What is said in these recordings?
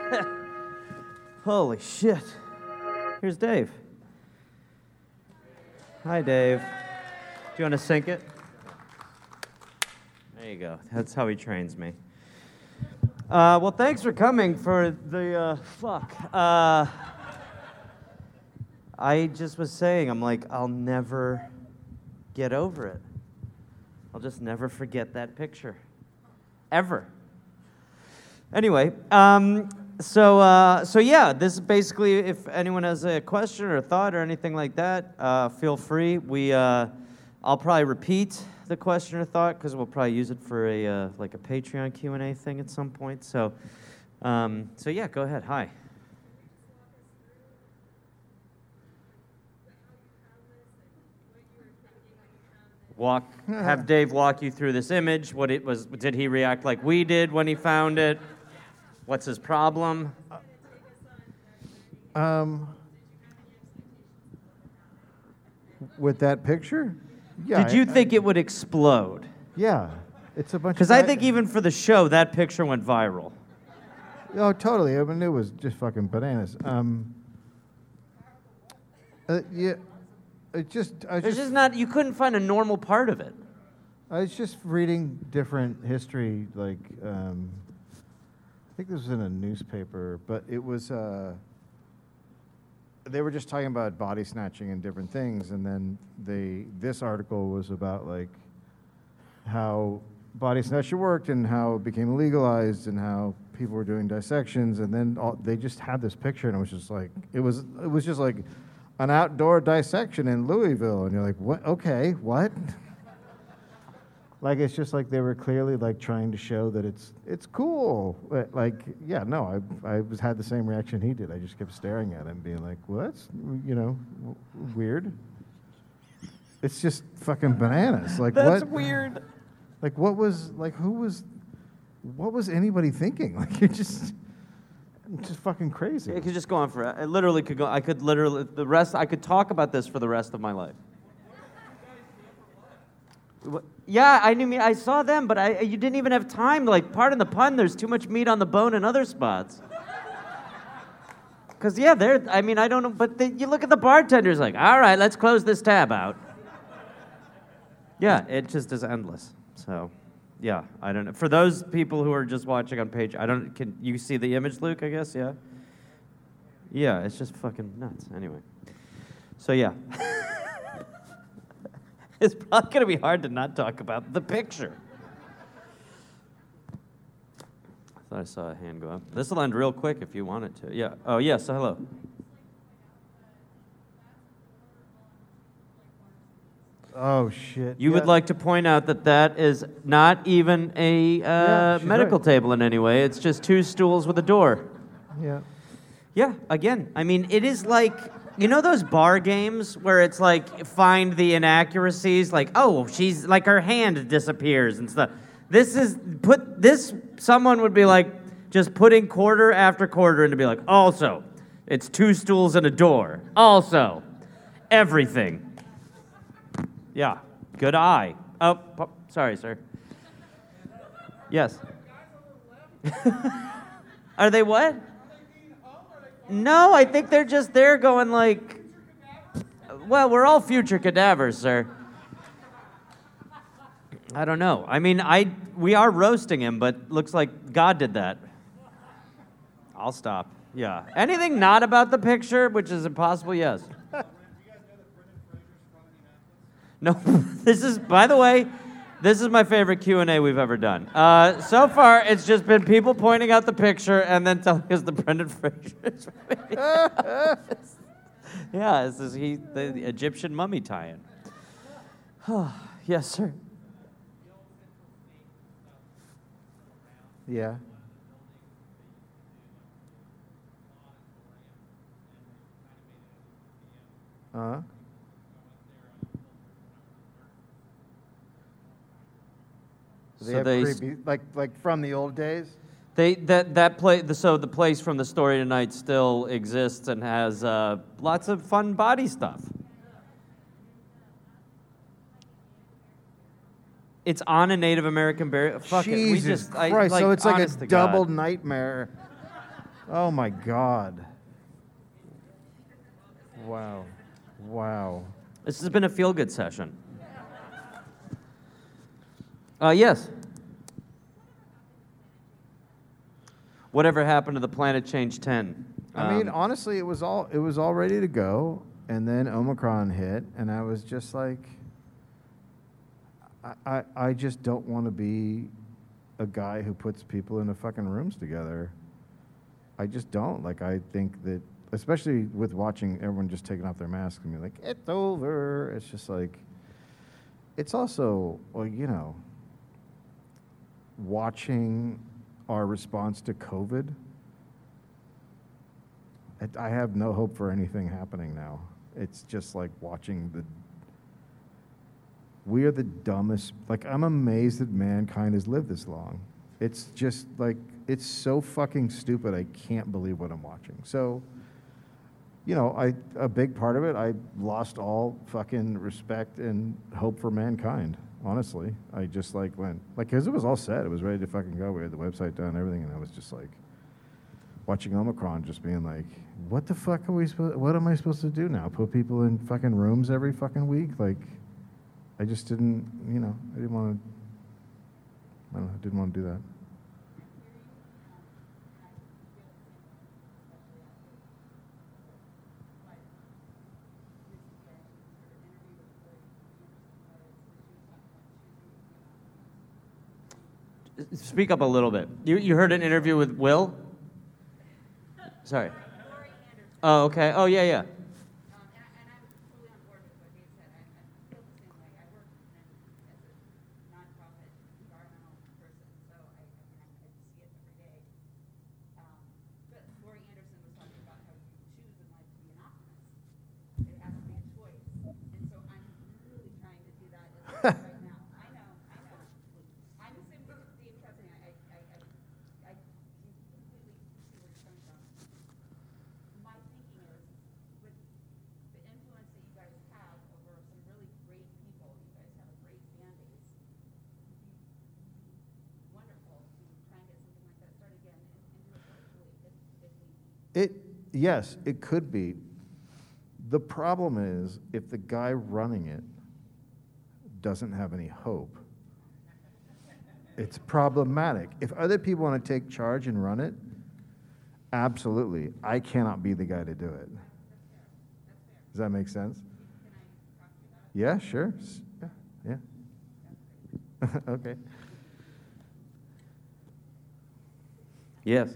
Holy shit. Here's Dave. Hi, Dave. Do you want to sync it? There you go. That's how he trains me. Well, thanks for coming for the, I just was saying, I'm like, I'll never get over it. I'll just never forget that picture. Ever. Anyway, so yeah, this is basically, if anyone has a question or a thought or anything like that, feel free. I'll probably repeat the question or thought because we'll probably use it for a Patreon Q&A thing at some point. So yeah, go ahead. Hi. Have Dave walk you through this image. What it was? Did he react like we did when he found it? What's his problem? With that picture? Yeah. Did you think it would explode? Yeah. It's a bunch of... Because I think even for the show, that picture went viral. Oh, totally. I mean, it was just fucking bananas. Yeah. You couldn't find a normal part of it. I was just reading different history, like, I think this was in a newspaper, but it was, they were just talking about body snatching and different things, and then this article was about, like, how body snatching worked and how it became legalized and how people were doing dissections, and then they just had this picture, and it was just like, it was just like an outdoor dissection in Louisville, and you're like, what? Okay, what? Like, it's just like they were clearly like trying to show that it's cool. Like, yeah, no, I had the same reaction he did. I just kept staring at him, being like, well, that's, weird. It's just fucking bananas. Like, that's what? Weird. Like, what was anybody thinking? Like, you're just fucking crazy. It could just go on forever. It literally could go. I could talk about this for the rest of my life. Yeah, I saw them, but you didn't even have time. Like, pardon the pun, there's too much meat on the bone in other spots. Because, yeah, I don't know, but you look at the bartender's like, all right, let's close this tab out. Yeah, it just is endless. So, yeah, I don't know. For those people who are just watching on page, can you see the image, Luke, I guess, yeah? Yeah, it's just fucking nuts. Anyway. So, yeah. It's probably going to be hard to not talk about the picture. I thought I saw a hand go up. This will end real quick if you want it to. Yeah. Oh, yes. So hello. Oh, shit. You would like to point out that is not even a medical table in any way. It's just two stools with a door. Yeah. Yeah, again, it is like... You know those bar games where it's like, find the inaccuracies? Like, oh, she's, like, her hand disappears and stuff. Someone would be like, just putting quarter after quarter in to be like, also, it's two stools and a door. Also, everything. Yeah, good eye. Oh, sorry, sir. Yes. Are they what? No, I think they're just there going like, well, we're all future cadavers, sir. I don't know. We are roasting him, but looks like God did that. I'll stop. Yeah. Anything not about the picture, which is impossible, yes. No, by the way, this is my favorite Q&A we've ever done. So far, it's just been people pointing out the picture and then telling us the Brendan Fraser. Yeah, this is the Egyptian mummy tie-in. Yes, sir. Yeah. Uh-huh. So they have creepy, like from the old days. So the place from the story tonight still exists and has lots of fun body stuff. It's on a Native American burial. Fuck Jesus it. Christ! So it's like a double God. nightmare. Oh my God. Wow. Wow. This has been a feel-good session. Yes. Whatever happened to the Planet Change 10? I mean, honestly, it was all ready to go, and then Omicron hit, and I was just like, I just don't want to be a guy who puts people in the fucking rooms together. I just don't. Like, I think that, especially with watching everyone just taking off their masks and be like, it's over. It's just like, it's also, well, you know, watching our response to COVID. I have no hope for anything happening now. It's just like watching we are the dumbest, like, I'm amazed that mankind has lived this long. It's just like, it's so fucking stupid, I can't believe what I'm watching. So, you know, a big part of it, I lost all fucking respect and hope for mankind, honestly. I just like went, like, because it was all set, it was ready to fucking go, we had the website done and everything, and I was just like, watching Omicron just being like, what the fuck what am I supposed to do now? Put people in fucking rooms every fucking week? Like, I just didn't, you know, I didn't want to do that. Speak up a little bit. You heard an interview with Will? Sorry. Oh, okay. Oh, yeah, yeah. And I'm totally on board with what Dave said. I feel the same way. I work as a nonprofit environmental person, so I see it every day. But Laurie Anderson was talking about how you choose in life to be an optimist. It has to be a choice. And so I'm really trying to do that right now. I know. I'm the same with Dave Chesney. I completely see where you're coming from. My thinking is, with the influence that you guys have over some really great people, you guys have a great fan base, it'd be wonderful to try and get something like that started again and do it virtually if need be. Yes, it could be. The problem is, if the guy running it doesn't have any hope, it's problematic. If other people want to take charge and run it, absolutely. I cannot be the guy to do it. Does that make sense? Yeah, sure. Yeah. Okay. Yes.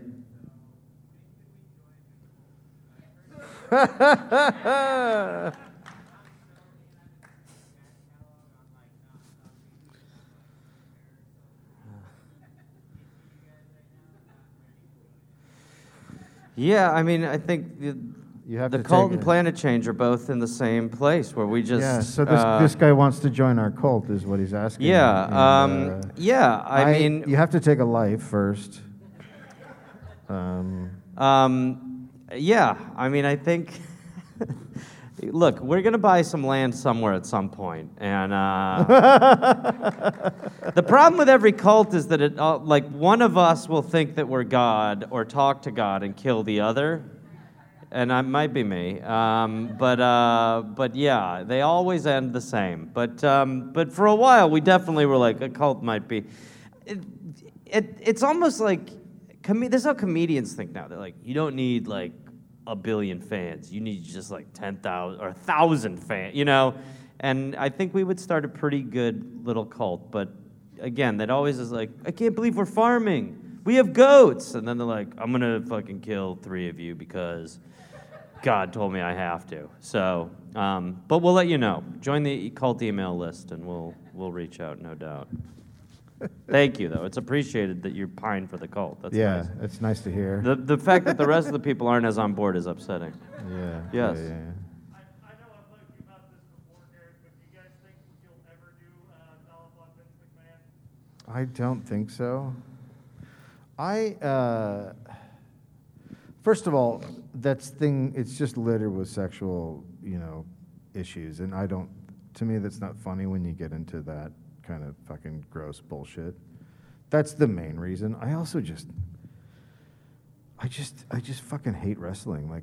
Yeah, I mean, I think You have the to cult take and it. Planet Change are both in the same place where we just. Yeah, so this guy wants to join our cult, is what he's asking. Yeah, And, yeah. I mean, you have to take a life first. yeah. I mean, I think. Look, we're gonna buy some land somewhere at some point, and the problem with every cult is that like one of us will think that we're God or talk to God and kill the other, and it might be me. But yeah, they always end the same. But for a while, we definitely were like a cult might be. It's almost like this is how comedians think now. They're like, you don't need like 1 billion fans. You need just like 10,000 or 1,000 fans, you know? And I think we would start a pretty good little cult. But again, that always is like, I can't believe we're farming. We have goats. And then they're like, I'm going to fucking kill 3 of you because God told me I have to. So, but we'll let you know. Join the cult email list and we'll reach out, no doubt. Thank you, though. It's appreciated that you pine for the cult. That's Yeah, nice. it's nice to hear. The fact that the rest of the people aren't as on board is upsetting. Yeah. Yes. Yeah. I know I've talked to you about this before, Derek, but do you guys think you'll ever do Dolph on Vince McMahon? I don't think so. First of all, it's just littered with sexual, issues, and to me, that's not funny when you get into that kind of fucking gross bullshit. That's the main reason. I also I just fucking hate wrestling. Like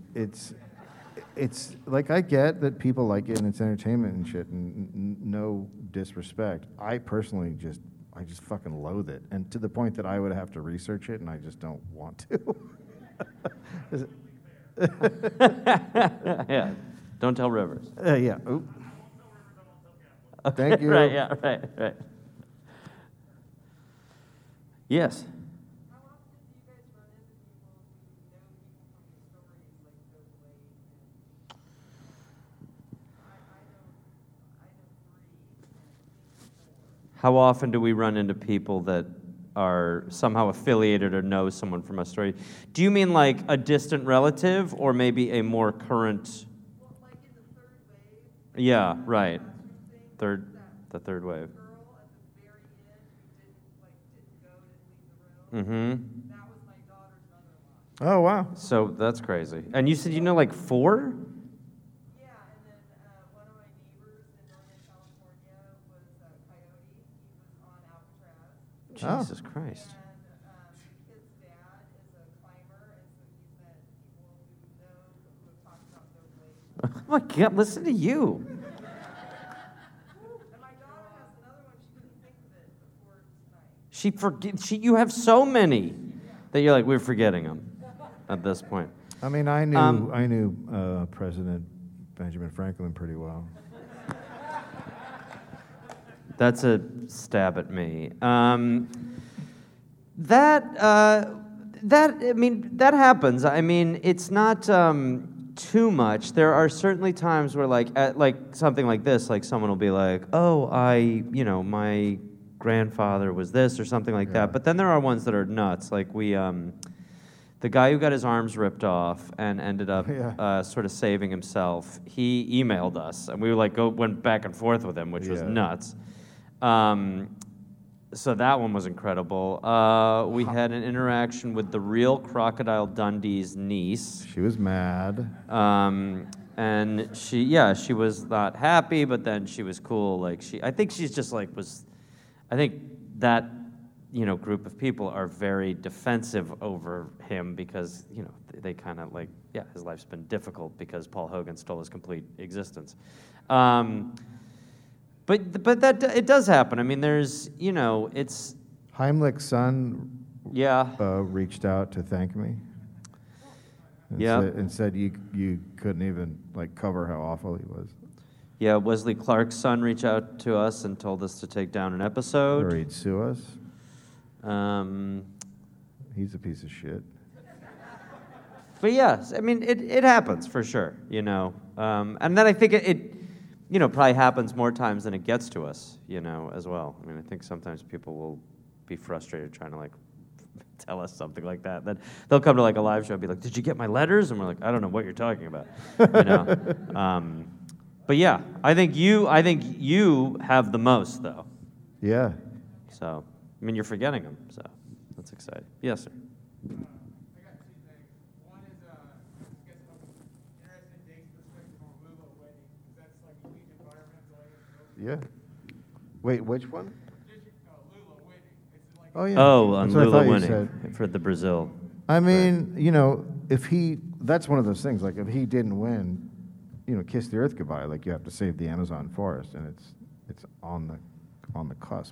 it's like I get that people like it and it's entertainment and shit, and no disrespect. I personally just fucking loathe it, and to the point that I would have to research it, and I just don't want to. Yeah. Don't tell Rivers. Yeah. Oop. Thank you. Right, yeah, right. Yes. How often do you guys run into people who know people from the stories like Doug Lake? I know 3 and 4. How often do we run into people that are somehow affiliated or know someone from a story? Do you mean like a distant relative or maybe a more current? Well, like in the third wave. Yeah, right. Thing, The third wave. girl at the very end who didn't go, didn't leave the room. Mm-hmm. That was my daughter's mother-in-law. Oh wow. So that's crazy. And you said you know like 4? Yeah, and then one of my neighbors in Northern California was Coyote. He was on Alcatraz. Jesus Christ. And the kid's dad is a climber, and so he's met people who have talked about Doug Lake. Oh my God, listen to you. And my daughter has another one. She couldn't think of it before tonight. You have so many that you're like, we're forgetting them at this point. I mean, I knew President Benjamin Franklin pretty well. That's a stab at me. That happens. I mean, it's not too much. There are certainly times where, like something like this, like someone will be like, "Oh, my grandfather was this," or something like that. But then there are ones that are nuts. Like the guy who got his arms ripped off and ended up sort of saving himself. He emailed us, and we went back and forth with him, which was nuts. So that one was incredible. We had an interaction with the real Crocodile Dundee's niece. She was mad. And she was not happy, but then she was cool. I think she's just I think that, group of people are very defensive over him because, they kind of his life's been difficult because Paul Hogan stole his complete existence. But that it does happen. I mean, there's, it's... Heimlich's son Yeah. reached out to thank me. And said you couldn't even cover how awful he was. Yeah, Wesley Clark's son reached out to us and told us to take down an episode. Or he'd sue us. Um, He's a piece of shit. But yes, I mean, it happens for sure, And then I think it probably happens more times than it gets to us, as well. I mean, I think sometimes people will be frustrated trying to, tell us something like that. Then they'll come to, a live show and be like, "Did you get my letters?" And we're like, "I don't know what you're talking about," But yeah, I think you have the most, though. Yeah. So, I mean, you're forgetting them, so that's exciting. Yes, sir. I got 2 things. One is, I guess I'm interested in Dave's perspective on Lula wedding, because that's a huge environmental. Yeah. Wait, which one? Lula wedding. It's Oh, yeah. Oh, on That's what I Lula thought you winning said. for the Brazil. I mean, that's one of those things. If he didn't win, kiss the earth goodbye. You have to save the Amazon forest, and it's on the cusp.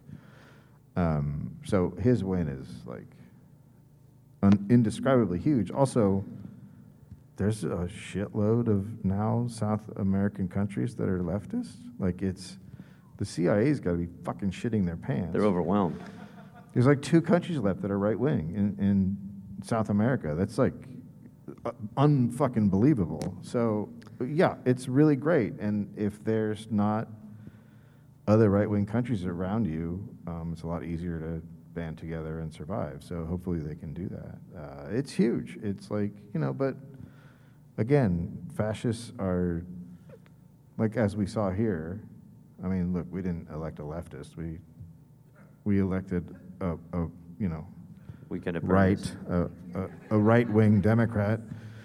So his win is indescribably huge. Also, there's a shitload of now South American countries that are leftist. The CIA's got to be fucking shitting their pants. They're overwhelmed. There's 2 countries left that are right wing in South America. That's unfucking believable. So yeah, it's really great. And if there's not other right wing countries around you, it's a lot easier to band together and survive. So hopefully they can do that. It's huge. It's but again, fascists are as we saw here. I mean, look, we didn't elect a leftist. We elected a Weekend at right, Bernie's. a right-wing Democrat.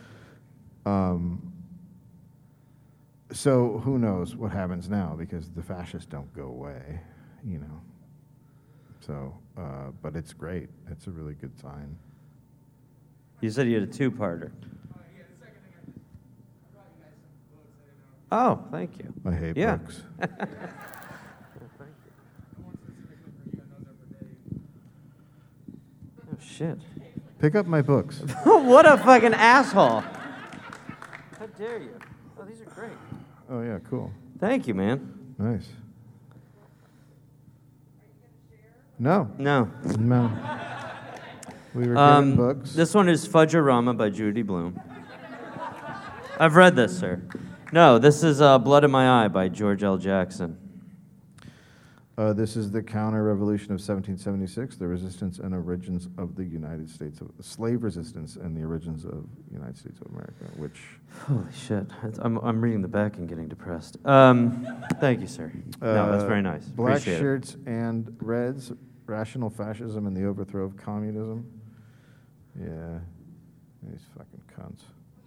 So who knows what happens now, because the fascists don't go away, So, but it's great. It's a really good sign. You said you had a two-parter. Yeah, the second thing I brought you guys some books. I didn't know. Oh, thank you. I hate Yeah. books. One specifically for you and those are for Dave. Oh, shit. Pick up my books. What a fucking asshole. How dare you? Oh, these are great. Oh yeah, cool. Thank you, man. Nice. No, No. no. We were given books. This one is Fudge-O-Rama by Judy Blume. I've read this, sir. No, this is Blood in My Eye by George L. Jackson. This is the counter-revolution of 1776, the resistance and origins of the United States of slave resistance and the origins of the United States of America, which Holy shit. I'm reading the back and getting depressed. Thank you, sir. No, that's very nice. Black Appreciate it. Shirts and Reds, Rational Fascism and the Overthrow of Communism. Yeah, these fucking cunts.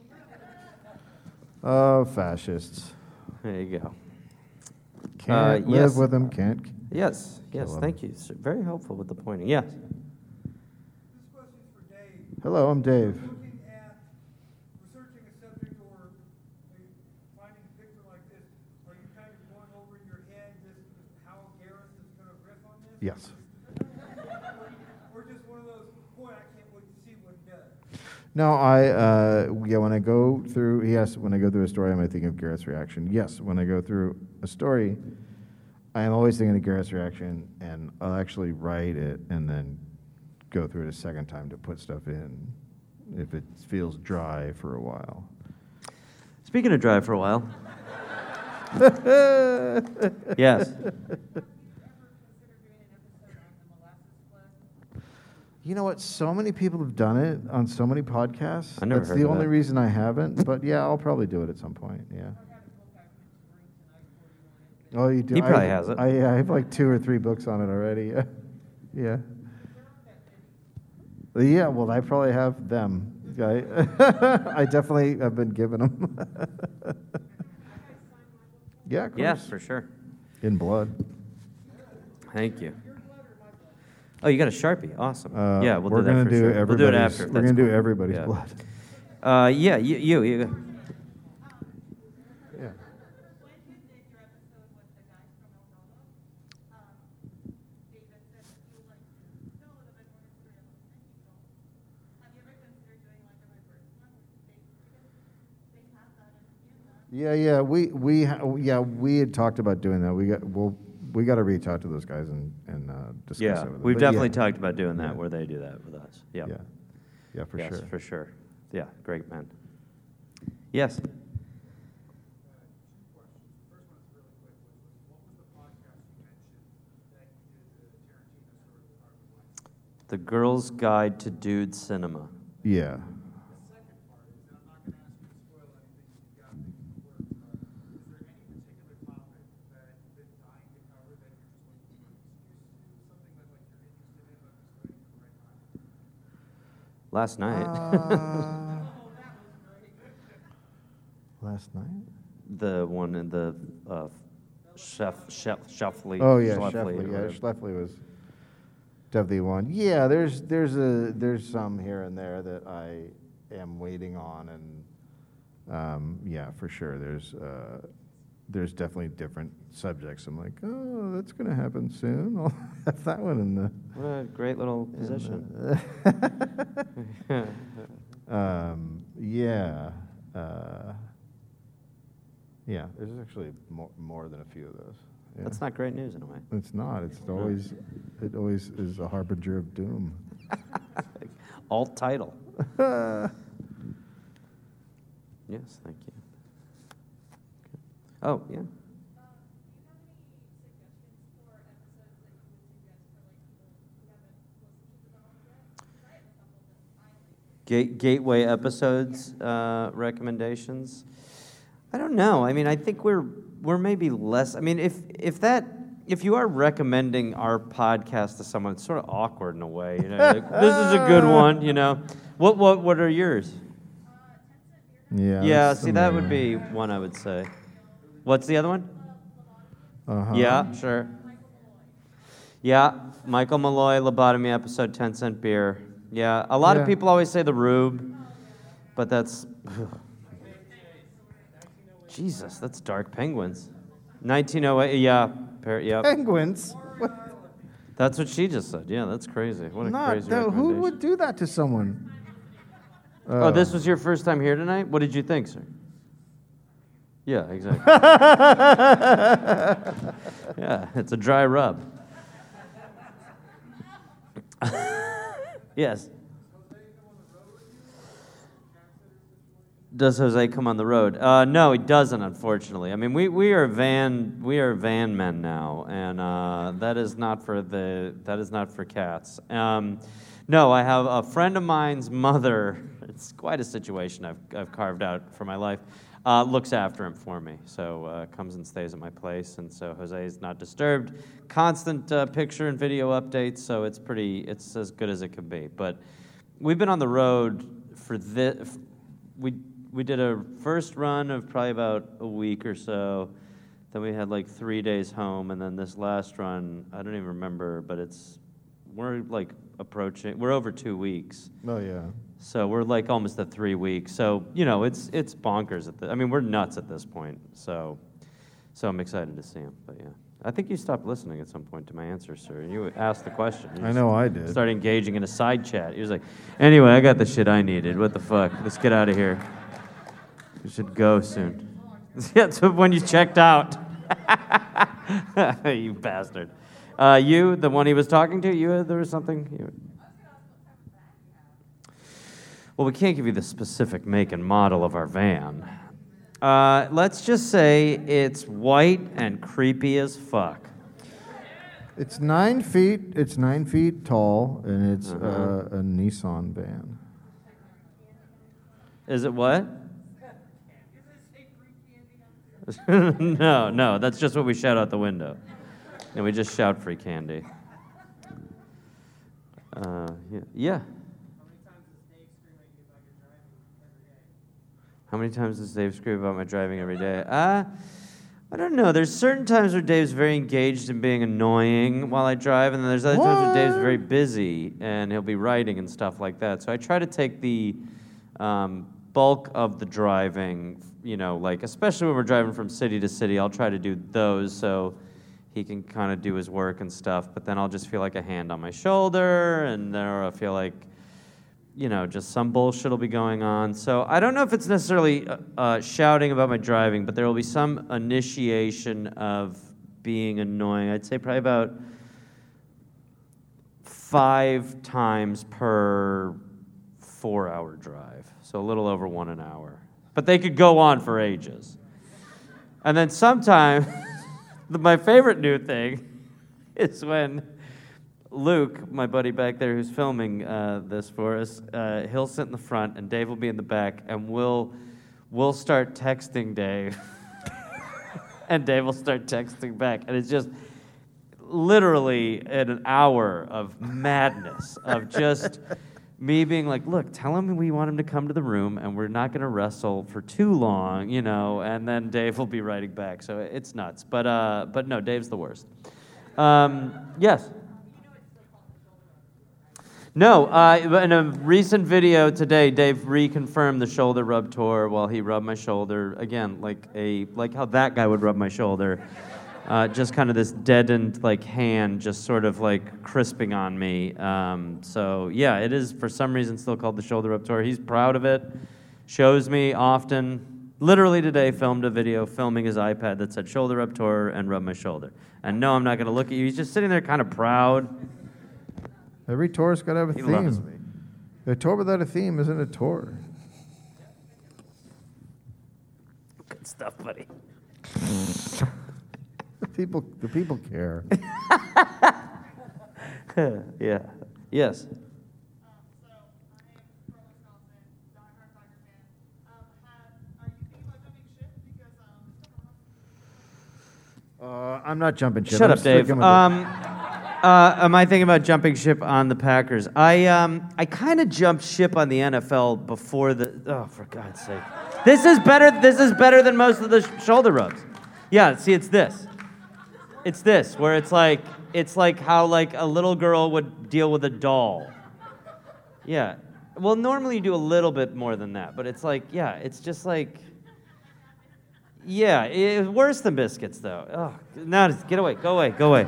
Oh, fascists. There you go. Can't yes. live with them, can't. Yes, yes, Kill 'em. thank you. Sir. Very helpful with the pointing. Yes. This question's for Dave. Hello, I'm Dave. Looking at researching a subject or finding a picture like this, are you kind of going over in your head this how Gareth is going to riff on this? Yes. Or just one of those, boy, I can't wait to see what he does. No, when I go through, when I go through a story, I might think of Garrett's reaction. Yes, when I go through a story, I am always thinking of Garrett's reaction, and I'll actually write it and then go through it a second time to put stuff in if it feels dry for a while. Speaking of dry for a while. Yes. You know what? So many people have done it on so many podcasts. I never That's heard the of only that. reason I haven't. But yeah, I'll probably do it at some point. Yeah. Oh, you do? He probably has it. I have like 2 or 3 books on it already. Yeah. Yeah. Well, I probably have them. I definitely have been given them. Yeah, of course. Yes, for sure. In blood. Thank you. Oh, you got a Sharpie. Awesome. Yeah, we'll we're do that gonna for do sure. We'll do it everybody's- after. if We're that's gonna do cool. everybody's Yeah. blood. Yeah, you. Yeah. When you did your episode with the guys from El Dodo, David said that you would like to know a little bit more history of Mexico. Have you ever considered doing like a reverse one? Because they have that in Canada. We had talked about doing that. We got to reach out to those guys and discuss Yeah, it with them. we've But definitely yeah. talked about doing that Yeah. where they do that with us. Yeah. Yeah, for Yes, sure. for sure. Yeah, great man. Yes. Two questions. The first one's really quick. What was the podcast you mentioned that you did the Tarantino story with Harvey Weinstein? The Girl's Guide to Dude Cinema. Yeah. The second part is, and I'm not going to ask you to spoil anything you've got in the works, but is there any particular topic that you've been dying to cover that you're just looking for an excuse to? Something that like you're interested in but just waiting for the right time? Last night. Last night? The one in the Schlafly. Oh yeah, Schlafly, Schlafly. Yeah, whatever. Schlafly was definitely one. Yeah, there's some here and there that I am waiting on, and yeah, for sure. There's definitely different subjects. I'm like, oh, that's gonna happen soon. I'll have that one in the. What a great little position. Yeah. Yeah, there's actually more than a few of those. Yeah. That's not great news in a way. It's not. It always is a harbinger of doom. Alt title. Yes, thank you. Okay. Oh, yeah. Do you have any suggestions for episodes that you would suggest for like people who haven't listened to the novel yet? 'Cause I have a couple that I like. Gateway episodes recommendations. I don't know. I mean, I think we're maybe less. I mean, if you are recommending our podcast to someone, it's sort of awkward in a way. You know, like, this is a good one. You know, what are yours? Yeah. Yeah, that's see, the that main would be one I would say. What's the other one? Uh-huh. Yeah, sure. Yeah, Michael Malloy, Lobotomy episode, 10 Cent Beer. Yeah, a lot of Yeah. people always say the Rube, but that's... Jesus, that's Dark Penguins. 1908, yeah. Yep. Penguins? What? That's what she just said. Yeah, that's crazy. What a crazy Who recommendation. would do that to someone? Oh, this was your first time here tonight? What did you think, sir? Yeah, exactly. Yeah, it's a dry rub. Yes. Does Jose come on the road? No, he doesn't, unfortunately. I mean, we are van men now, and that is not for cats. No, I have a friend of mine's mother. It's quite a situation I've carved out for my life. Looks after him for me, so comes and stays at my place, and so Jose is not disturbed. Constant picture and video updates, so it's as good as it can be. But we've been on the road for this. We did a first run of probably about a week or so. Then we had like 3 days home, and then this last run, I don't even remember, but we're like approaching. We're over 2 weeks. Oh, yeah. So we're like almost at 3 weeks. So, it's bonkers I mean, we're nuts at this point. So I'm excited to see him. But yeah, I think you stopped listening at some point to my answer, sir. You asked the question. You I know I did. started engaging in a side chat. He was like, anyway, I got the shit I needed. What the fuck? Let's get out of here. We should go soon. Yeah, so when you checked out. You bastard. You, the one he was talking to, there was something? Well, we can't give you the specific make and model of our van. Let's just say it's white and creepy as fuck. It's 9 feet. It's 9 feet tall, and it's Uh-huh. a Nissan van. Is it what? No, that's just what we shout out the window. And we just shout free candy. Yeah. How many times does Dave scream about my driving every day? I don't know. There's certain times where Dave's very engaged in being annoying while I drive, and then there's other times where Dave's very busy and he'll be writing and stuff like that. So I try to take the bulk of the driving, like especially when we're driving from city to city, I'll try to do those so he can kind of do his work and stuff, but then I'll just feel like a hand on my shoulder, and there I feel like, just some bullshit will be going on. So I don't know if it's necessarily shouting about my driving, but there will be some initiation of being annoying. I'd say probably about 5 times per 4-hour drive, so a little over 1 an hour. But they could go on for ages. And then sometimes, my favorite new thing is when Luke, my buddy back there who's filming this for us, he'll sit in the front and Dave will be in the back, and we'll start texting Dave. And Dave will start texting back. And it's just literally an hour of madness, of just me being like, look, tell him we want him to come to the room and we're not going to wrestle for too long, and then Dave will be writing back. So it's nuts. But no, Dave's the worst. Yes? No, in a recent video today, Dave reconfirmed the shoulder rub tour while he rubbed my shoulder. Again, like how that guy would rub my shoulder. Just kind of this deadened hand just sort of crisping on me. So yeah, it is for some reason still called the shoulder rub tour. He's proud of it, shows me often. Literally today filmed a video filming his iPad that said shoulder rub tour and rub my shoulder. And no, I'm not going to look at you. He's just sitting there kind of proud. Every tour's got to have a He theme. loves me. A tour without a theme isn't a tour. Good stuff, buddy. The people care. Yeah. Yes. So, I am from Wisconsin, diehard Tiger fan. Are you thinking about jumping ship? Because, I'm not jumping ship. Shut I'm up, Dave. sticking with it. Am I thinking about jumping ship on the Packers? I kind of jumped ship on the NFL before the. Oh, for God's sake! This is better. This is better than most of the shoulder rubs. Yeah. See, it's this. It's this where it's like how a little girl would deal with a doll. Yeah. Well, normally you do a little bit more than that, but it's like, yeah, it's just like, yeah, it's worse than biscuits, though. Oh, no, get away, go away, go away.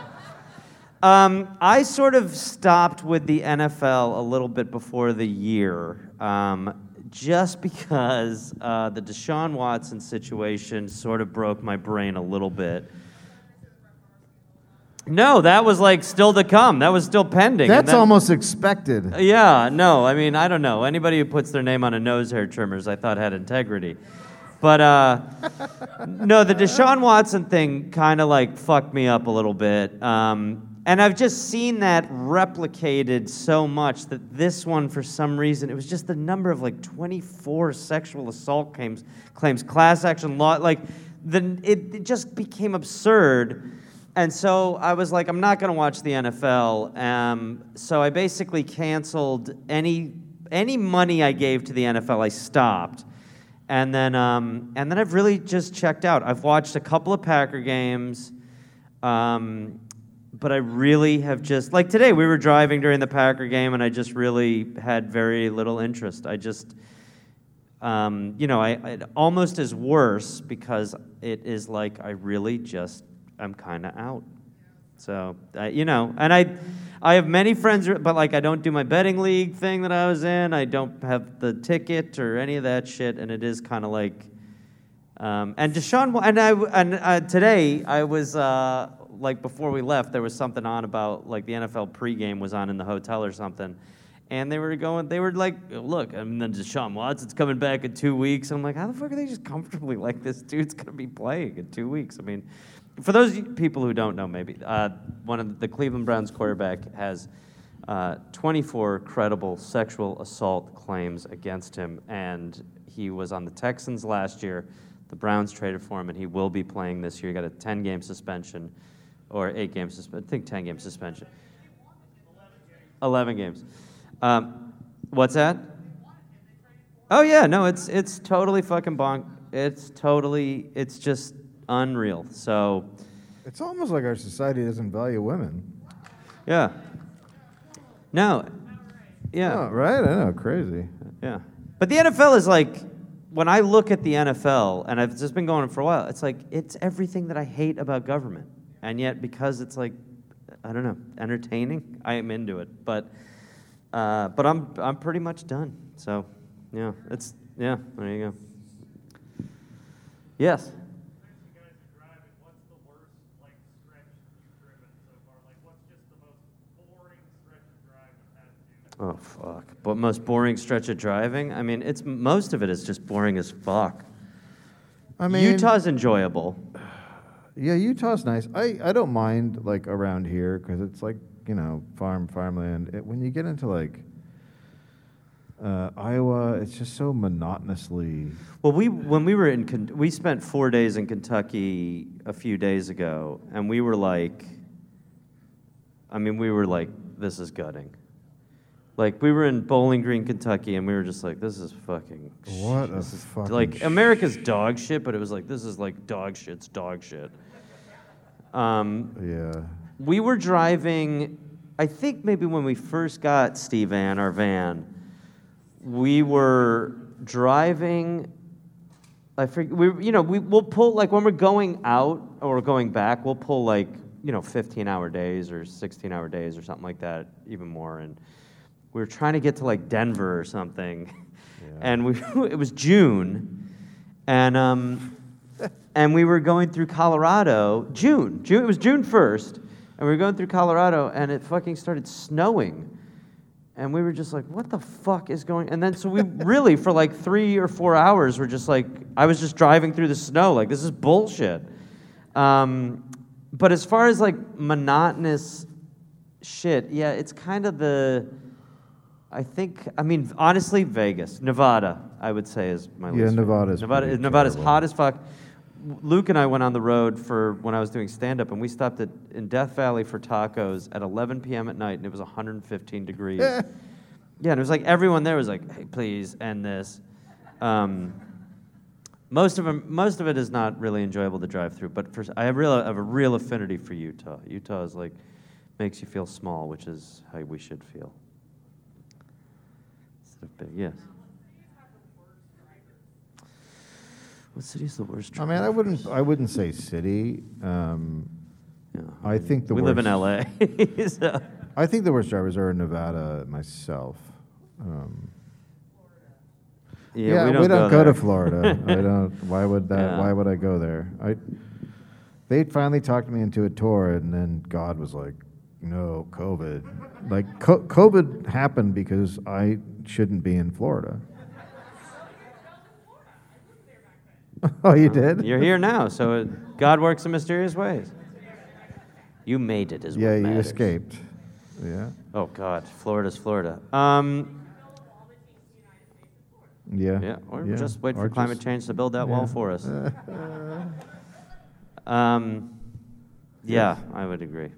I sort of stopped with the NFL a little bit before the year, just because the Deshaun Watson situation sort of broke my brain a little bit. No, that was like still to come. That was still pending. That's almost expected. Yeah, no, I mean, I don't know. Anybody who puts their name on a nose hair trimmers, I thought had integrity. But no, the Deshaun Watson thing kind of like fucked me up a little bit. And I've just seen that replicated so much that this one, for some reason, it was just the number of like 24 sexual assault claims, class action law, like it just became absurd. And so I was like, I'm not going to watch the NFL. So I basically canceled any money I gave to the NFL. I stopped, and then I've really just checked out. I've watched a couple of Packer games, but I really have just like today. We were driving during the Packer game, and I just really had very little interest. I just, it almost is worse because it is like I really just. I'm kind of out. So, and I have many friends, but like I don't do my betting league thing that I was in. I don't have the ticket or any of that shit, and it is kind of like, and Deshaun, and today I was, like before we left, there was something on about like the NFL pregame was on in the hotel or something. And they were like, look, I mean, then Deshaun Watson's coming back in 2 weeks. I'm like, how the fuck are they just comfortably like this dude's going to be playing in 2 weeks? I mean, for those people who don't know, maybe, one of the Cleveland Browns quarterback has 24 credible sexual assault claims against him, and he was on the Texans last year. The Browns traded for him, and he will be playing this year. He got a 10-game suspension, or 8-game suspension. I think 10-game suspension. 11 games. What's that? Oh yeah, no, it's totally fucking bonk. It's just unreal. So It's almost like our society doesn't value women. yeah. No. Yeah. Oh, right? I know, crazy. Yeah. But the NFL is like, when I look at the NFL, and I've just been going for a while, it's like, it's everything that I hate about government. And yet, because it's like, I don't know, entertaining, I am into it. But I'm pretty much done. So, yeah, there you go. Yes? Oh, fuck. But most boring stretch of driving? I mean, most of it is just boring as fuck. I mean, Utah's enjoyable. Yeah, Utah's nice. I don't mind like around here because it's like farmland. When you get into like Iowa, it's just so monotonously. Well, when we were we spent 4 days in Kentucky a few days ago, and we were like, this is gutting. Like, we were in Bowling Green, Kentucky, and we were just like, this is fucking What a fucking like, America's dog shit, but it was like, this is like dog shit's dog shit. Yeah. We were driving, I think maybe when we first got Steve Van, our van, we were driving, I forget, we'll pull, like, when we're going out or going back, we'll pull, like, 15-hour days or 16-hour days or something like that, even more, and we were trying to get to like Denver or something, and it was June, and we were going through Colorado. June. It was June 1st, and we were going through Colorado, and it fucking started snowing, and we were just like, "What the fuck is going?" And then so we really for like 3 or 4 hours were just like, I was just driving through the snow, like this is bullshit. But as far as like monotonous shit, yeah, it's kind of honestly, Vegas. Nevada, I would say, is my least Nevada's favorite. Nevada's terrible. hot as fuck. Luke and I went on the road when I was doing stand-up, and we stopped in Death Valley for tacos at 11 p.m. at night, and it was 115 degrees. Yeah, and it was like everyone there was like, hey, please end this. Most of it is not really enjoyable to drive through, but I have a real affinity for Utah. Utah is like, makes you feel small, which is how we should feel. big, yes. What city's the worst? I mean, I wouldn't say city. Yeah. I think the we worst, live in LA. So. I think the worst drivers are in Nevada myself. Yeah, we don't go go there. to Florida. I don't. Why would that? Yeah. Why would I go there? They finally talked me into a tour, and then God was like, "No, COVID." Like COVID happened because I shouldn't be in Florida. Oh, you did? You're here now, so God works in mysterious ways. You made it, is Yeah, what you matters. escaped. Yeah. Oh God, Florida's Florida. Yeah. Yeah, or yeah. just wait for Or climate just- change to build that wall yeah. for us. Yeah, I would agree.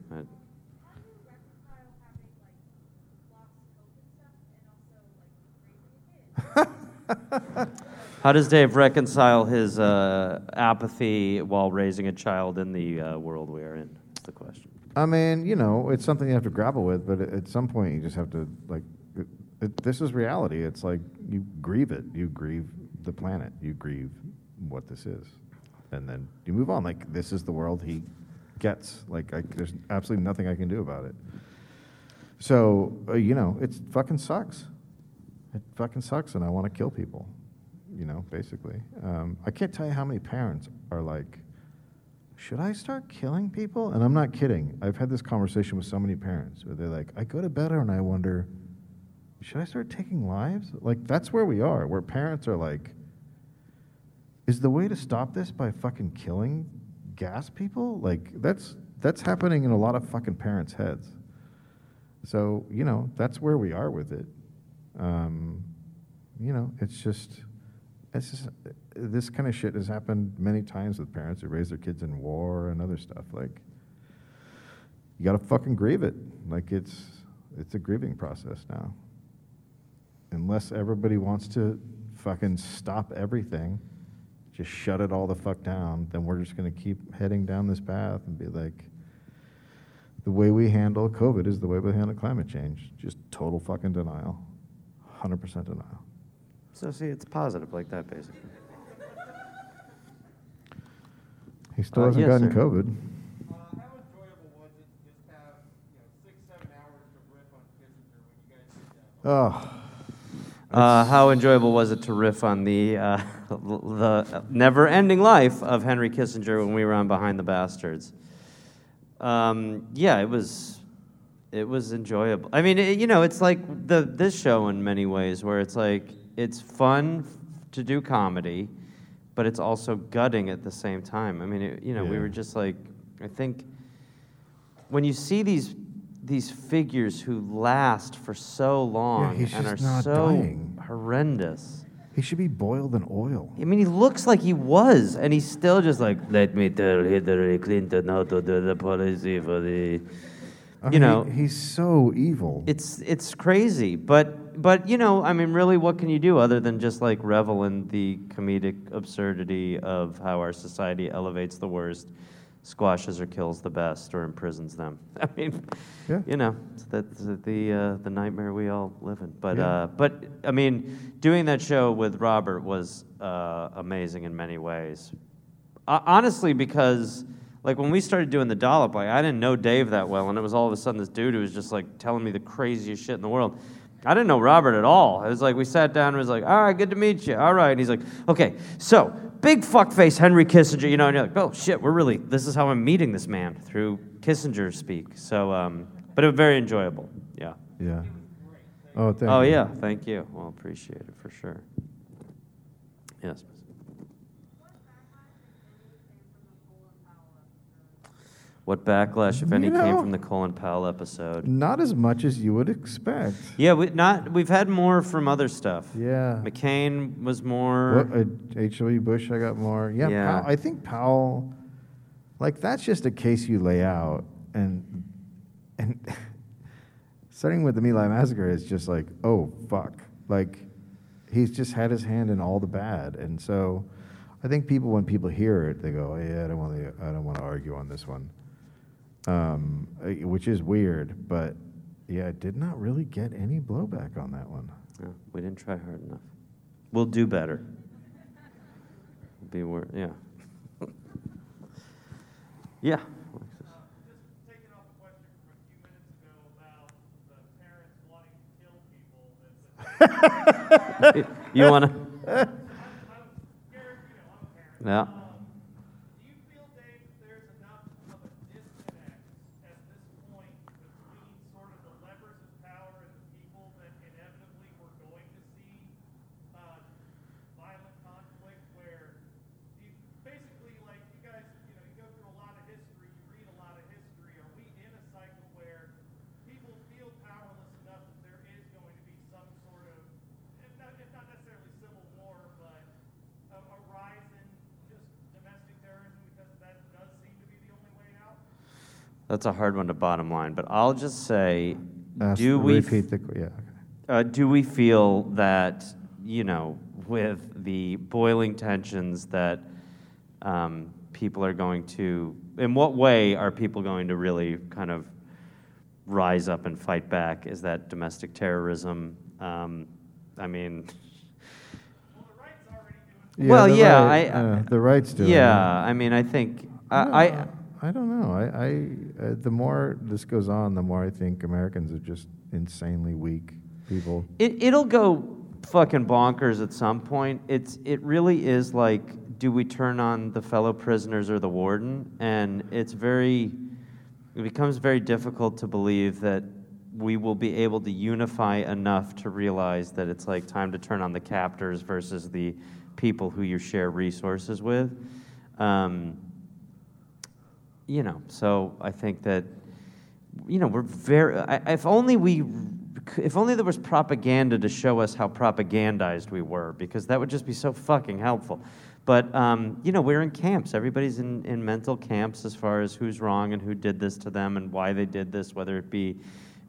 How does Dave reconcile his apathy while raising a child in the world we are in? That's the question. I mean, it's something you have to grapple with, but at some point you just have to, like, this is reality. It's like you grieve it. You grieve the planet. You grieve what this is. And then you move on. Like, this is the world he gets. Like, there's absolutely nothing I can do about it. So, it fucking sucks. It fucking sucks, and I want to kill people, basically. I can't tell you how many parents are like, should I start killing people? And I'm not kidding. I've had this conversation with so many parents where they're like, I go to bed and I wonder, should I start taking lives? Like, that's where we are, where parents are like, is the way to stop this by fucking killing gas people? Like, that's happening in a lot of fucking parents' heads. So, that's where we are with it. It's just, this kind of shit has happened many times with parents who raise their kids in war and other stuff. Like, you gotta fucking grieve it. Like, it's a grieving process now. Unless everybody wants to fucking stop everything, just shut it all the fuck down, then we're just gonna keep heading down this path and be like, the way we handle COVID is the way we handle climate change. Just total fucking denial. 100% denial. So see, it's positive like that, basically. He still hasn't yes, gotten sir. COVID. How enjoyable was it to just have 6-7 hours to riff on Kissinger when you guys did that? Oh, How enjoyable was it to riff on the never-ending life of Henry Kissinger when we were on Behind the Bastards? Yeah, it was enjoyable. I mean, it's like this show in many ways, where it's like it's fun to do comedy, but it's also gutting at the same time. I mean, we Yeah. were just like, I think when you see these figures who last for so long he's and are just not so dying. horrendous. he should be boiled in oil. I mean, he looks like he was, and he's still just like, let me tell Hillary Clinton how to do the policy for the, I mean, he's so evil. it's crazy. But I mean, really, what can you do other than just like revel in the comedic absurdity of how our society elevates the worst, squashes or kills the best, or imprisons them? I mean, Yeah. that's the nightmare we all live in. But Yeah. but I mean, doing that show with Robert was amazing in many ways. Honestly, because like when we started doing the dollop, like I didn't know Dave that well, and it was all of a sudden this dude who was just like telling me the craziest shit in the world. I didn't know Robert at all. It was like we sat down and it was like, all right, good to meet you. All right. And he's like, okay, so big fuckface Henry Kissinger, and you're like, oh shit, this is how I'm meeting this man through Kissinger speak. So, but it was very enjoyable. Yeah. Yeah. Oh, thank Oh you. yeah, thank you. Well, appreciate it for sure. Yes. What backlash, if any, You came know- from the Colin Powell episode? Not as much as you would expect. Yeah, we've had more from other stuff. Yeah. McCain was more. H.W. Bush, I got more. Yeah, Yeah. I think Powell, like, that's just a case you lay out. And starting with the My Lai massacre is just like, oh, fuck. Like, he's just had his hand in all the bad. And so I think when people hear it, they go, oh, yeah, I don't want to argue on this one. Which is weird, but yeah, it did not really get any blowback on that one. No, we didn't try hard enough. We'll do better. Yeah. Yeah. Just taking off a question from a few minutes ago about the parents wanting to kill people. You want to? I'm scared, I'm a parent. Yeah. Do you feel, Dave, that there's enough of a disconnect at this point between sort of the levers of power and the people that inevitably we're going to see violent conflict where you basically, like, you guys, you go through a lot of history, you read a lot of history. Are we in a cycle where people feel powerless enough that there is going to be some sort of, if not necessarily civil war, but a rise in just domestic terrorism because that does seem to be the only way out? That's a hard one to bottom line, but I'll just say, Repeat the, yeah. Okay. do we feel that, with the boiling tensions that people are going to, in what way are people going to really kind of rise up and fight back? Is that domestic terrorism? I mean... Yeah, Well, the yeah, right, the rights do. Yeah, I mean, I think... I don't know. The more this goes on, the more I think Americans are just insanely weak people. It'll go fucking bonkers at some point. It really is like, do we turn on the fellow prisoners or the warden? And it becomes very difficult to believe that we will be able to unify enough to realize that it's like time to turn on the captors versus the people who you share resources with. So I think that, we're very, if only there was propaganda to show us how propagandized we were, because that would just be so fucking helpful. But, we're in camps. Everybody's in mental camps as far as who's wrong and who did this to them and why they did this, whether it be,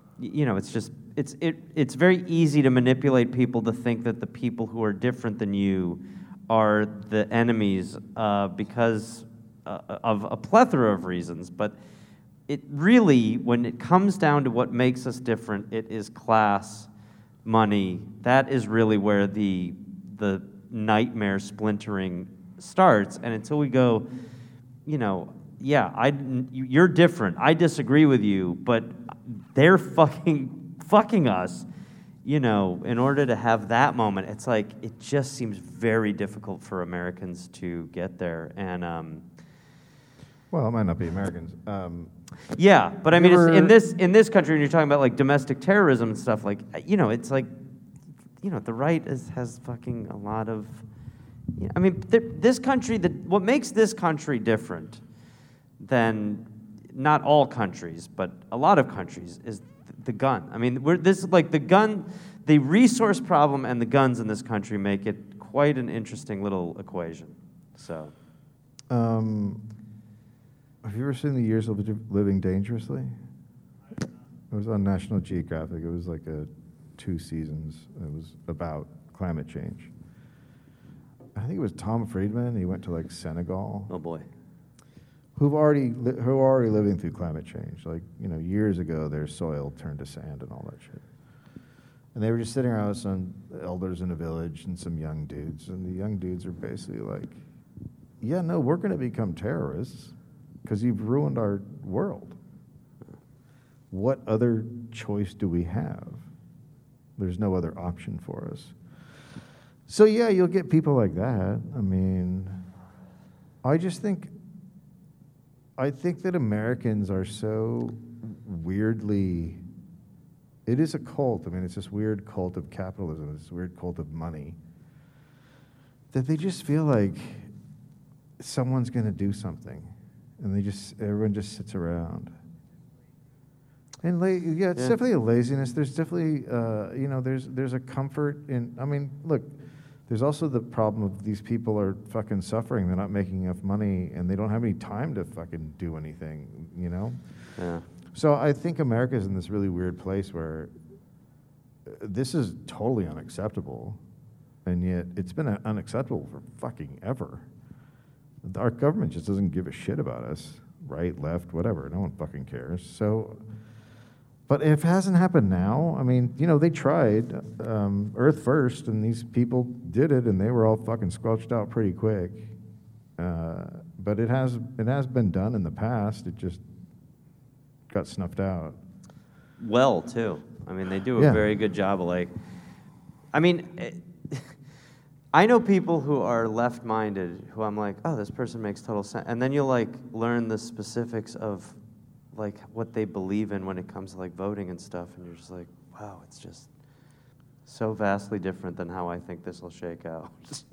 it's very easy to manipulate people to think that the people who are different than you are the enemies because of a plethora of reasons. But it really, when it comes down to what makes us different, it is class, money. That is really where the nightmare splintering starts. And until we go, you're different. I disagree with you, but they're fucking us. In order to have that moment, it's like it just seems very difficult for Americans to get there. And Well, it might not be Americans. yeah, but I mean, it's in this country, when you're talking about like domestic terrorism and stuff, like it's like, the right has fucking a lot of. I mean, this country, what makes this country different than not all countries, but a lot of countries, is the gun. I mean, the resource problem and the guns in this country make it quite an interesting little equation. So. Have you ever seen The Years of Living Dangerously? It was on National Geographic. It was like 2 seasons. It was about climate change. I think it was Tom Friedman. He went to like Senegal. Oh boy. Who are already living through climate change. Like, years ago, their soil turned to sand and all that shit. And they were just sitting around with some elders in a village and some young dudes. And the young dudes are basically like, yeah, no, we're going to become terrorists because you've ruined our world. What other choice do we have? There's no other option for us. So yeah, you'll get people like that. I mean, I think that Americans are so weirdly, it is a cult. I mean, it's this weird cult of capitalism, this weird cult of money, that they just feel like someone's going to do something, and everyone just sits around. And it's definitely a laziness. There's definitely, there's a comfort in. I mean, look, there's also the problem of these people are fucking suffering. They're not making enough money, and they don't have any time to fucking do anything. Yeah. So I think America's in this really weird place where this is totally unacceptable, and yet it's been unacceptable for fucking ever. Our government just doesn't give a shit about us, right, left, whatever. No one fucking cares. So But if it hasn't happened now, I mean, they tried Earth First, and these people did it, and they were all fucking squelched out pretty quick. But it has been done in the past. It just got snuffed out. Well, too. I mean, they do a Yeah. very good job of I know people who are left-minded who I'm like, oh, this person makes total sense. And then you'll learn the specifics of what they believe in when it comes to voting and stuff, and you're just like, wow, it's just so vastly different than how I think this will shake out.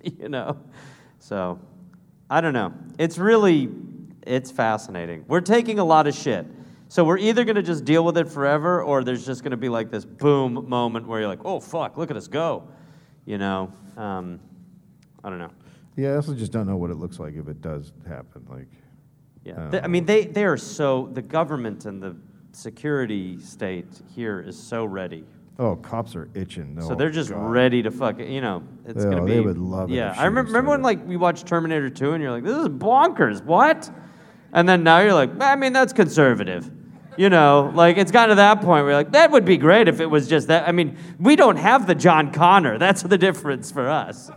So I don't know. It's fascinating. We're taking a lot of shit. So we're either going to just deal with it forever, or there's just going to be this boom moment where you're like, oh, fuck, look at us go. I don't know. Yeah, I also just don't know what it looks like if it does happen. Yeah, they are so, the government and the security state here is so ready. Oh, cops are itching. So they're just ready to fuck it, it's going to be. They would love it. Yeah, if I remember shooting when we watched Terminator 2 and you're like, this is bonkers, what? And then now you're like, I mean, that's conservative. It's gotten to that point where you're like, that would be great if it was just that. I mean, we don't have the John Connor. That's the difference for us,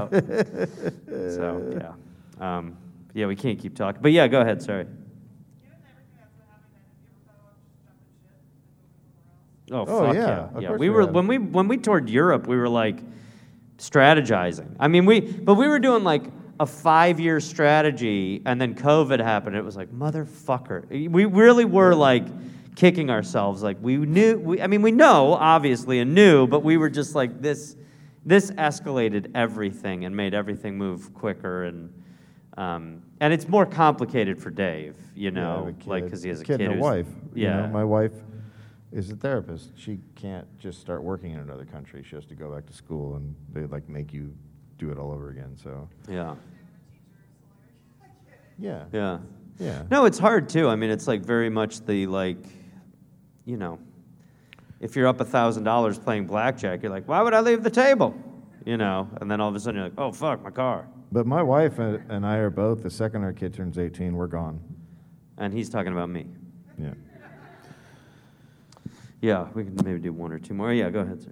So, yeah. Yeah, we can't keep talking. But yeah, go ahead, sorry. Given everything that's been happening, have you ever thought about just jumping ship and moving somewhere else? Oh, Oh, fuck yeah, yeah. of Yeah, course we we were have. when we toured Europe, we were strategizing. I mean, we were doing a 5-year strategy, and then COVID happened. It was like, motherfucker. We really were kicking ourselves. We know obviously and knew, but we were just this escalated everything and made everything move quicker, and it's more complicated for Dave, because he has a kid and a who's- wife. Yeah. My wife is a therapist. She can't just start working in another country. She has to go back to school, and they make you do it all over again. So Yeah. yeah, Yeah. yeah. No, it's hard too. I mean, it's very much the if you're up $1,000 playing blackjack, you're like, why would I leave the table? And then all of a sudden you're like, oh fuck, my car. But my wife and I are both. The second our kid turns 18, we're gone. And he's talking about me. Yeah. Yeah, we can maybe do one or two more. Yeah, go ahead, sir.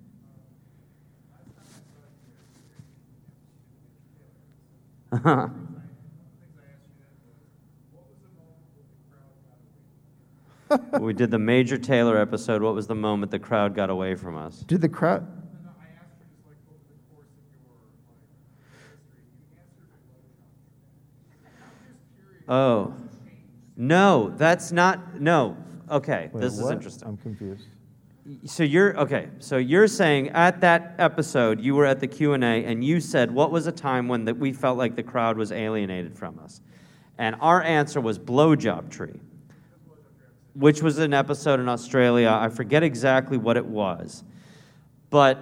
We did the Major Taylor episode. What was the moment the crowd got away from us? Did the crowd? No, I asked for just over the course of your history. You answered it. I'm just curious. Oh. No, that's not. No. Okay, Wait, this is what? interesting. I'm confused. So you're saying at that episode you were at the Q&A and you said what was a time when we felt like the crowd was alienated from us, and our answer was Blowjob Tree, which was an episode in Australia. I forget exactly what it was, but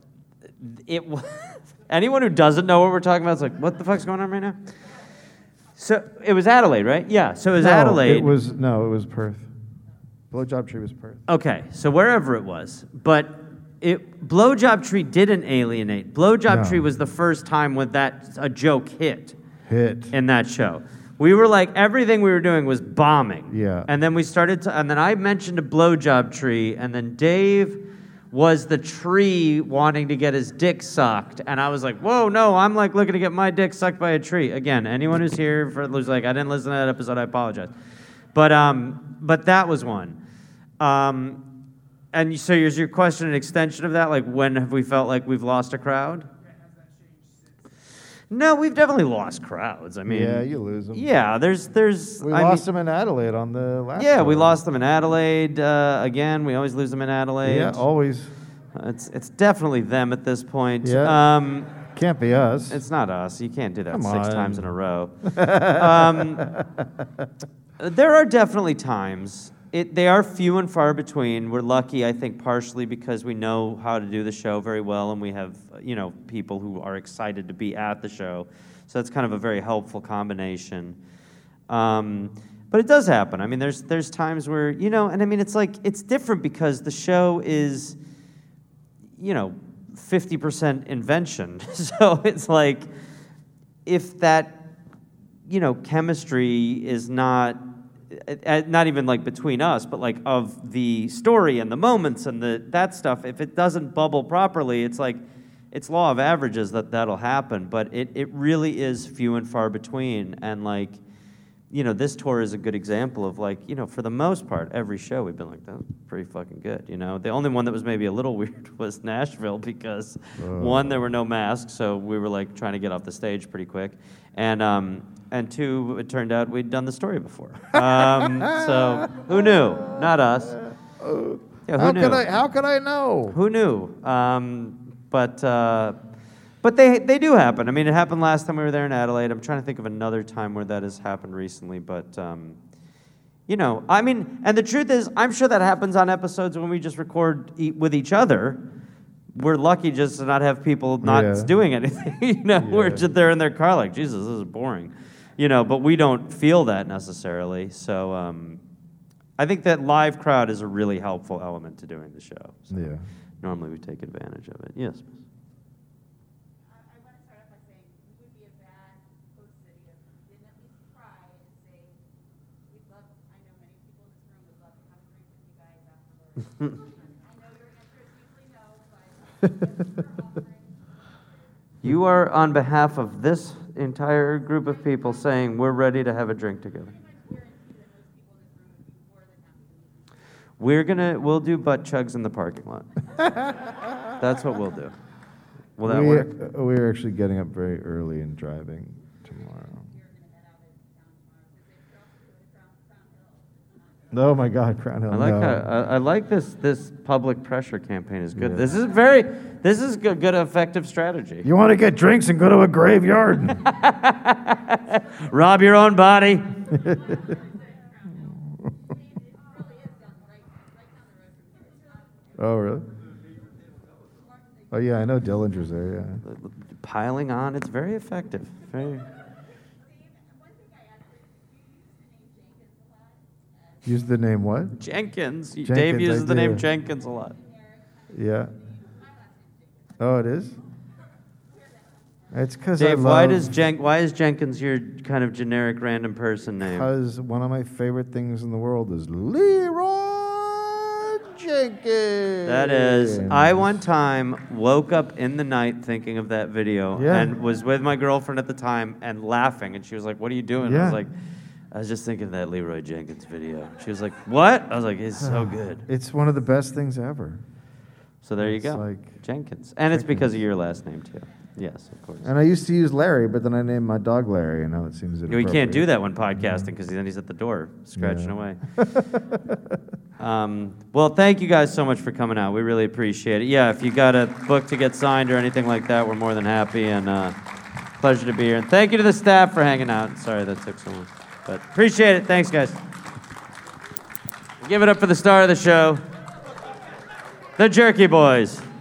anyone who doesn't know what we're talking about is like, what the fuck's going on right now? So it was Adelaide, right? Yeah. So it was Adelaide. It was Perth. Blowjob Tree was Perth. Okay, so wherever it was, but Blowjob Tree didn't alienate. Blowjob No. Tree was the first time when a joke hit Hit. in that show. We were everything we were doing was bombing. Yeah. And then and then I mentioned a Blowjob Tree, and then Dave was the tree wanting to get his dick sucked, and I was like, whoa, no, I'm looking to get my dick sucked by a tree. Again, anyone who's here who's I didn't listen to that episode, I apologize. But that was one. And so is your question an extension of that? When have we felt like we've lost a crowd? No, we've definitely lost crowds. I mean, Yeah, you lose them. yeah, there's. We lost them in Adelaide on the last. Yeah, we one. lost them in Adelaide. Again, we always lose them in Adelaide. Yeah, always. It's definitely them at this point. Yeah. Can't be us. It's not us. You can't do that Come 6 on. times in a row. There are definitely times. They are few and far between. We're lucky, I think, partially because we know how to do the show very well, and we have, people who are excited to be at the show. So that's kind of a very helpful combination. But it does happen. I mean, there's times where, and I mean, it's different because the show is, 50% invention. So it's if that, chemistry is not not even like between us, but like of the story and the moments and that stuff. If it doesn't bubble properly, it's like it's law of averages that'll happen. But it really is few and far between. And like, this tour is a good example of like, for the most part, every show we've been like, that was pretty fucking good. The only one that was maybe a little weird was Nashville because one, there were no masks, so we were like trying to get off the stage pretty quick, and two, it turned out we'd done the story before. So who knew? Not us. Yeah, who knew? How could I know? Who knew? But they do happen. I mean, it happened last time we were there in Adelaide. I'm trying to think of another time where that has happened recently. But, I mean, and the truth is, I'm sure that happens on episodes when we just record with each other. We're lucky just to not have people not doing anything. We're just there in their car like, Jesus, this is boring. But we don't feel that necessarily. So I think that live crowd is a really helpful element to doing the show. So Yeah. normally we take advantage of it. Yes, miss. I want to start off by saying we would be a bad host city if we didn't at least try and say we'd love. I know many people in this room would love to have a drink with you guys afterwards. I know your answer is usually no, but we're offering. You are on behalf of this entire group of people saying we're ready to have a drink together. We'll do butt chugs in the parking lot. That's what we'll do. Will that work? We're actually getting up very early and driving tomorrow. Oh my God, Crown Hill. I like this public pressure campaign is good. Yeah. This is good effective strategy. You want to get drinks and go to a graveyard? Rob your own body. Oh, really? Oh, yeah, I know Dillinger's there, yeah. Piling on, it's very effective. Very. Use the name what? Jenkins. Dave Jenkins, uses I the name do. Jenkins a lot. Yeah. Oh, it is? It's because Dave, why is Jenkins your kind of generic random person name? Because one of my favorite things in the world is Leroy Jenkins. That is. I one time woke up in the night thinking of that video and was with my girlfriend at the time and laughing. And she was like, "What are you doing?" Yeah. I was like, I was just thinking of that Leroy Jenkins video. She was like, "What?" I was like, "It's so good." It's one of the best things ever. So there you It's go. like Jenkins. And it's because of your last name, too. Yes, of course. And I used to use Larry, but then I named my dog Larry, and now it seems We inappropriate. can't do that when podcasting because then he's at the door scratching away. Well, thank you guys so much for coming out. We really appreciate it. Yeah, if you got a book to get signed or anything like that, we're more than happy, and pleasure to be here. And thank you to the staff for hanging out. Sorry that took so long. But appreciate it. Thanks, guys. Give it up for the star of the show, the Jerky Boys.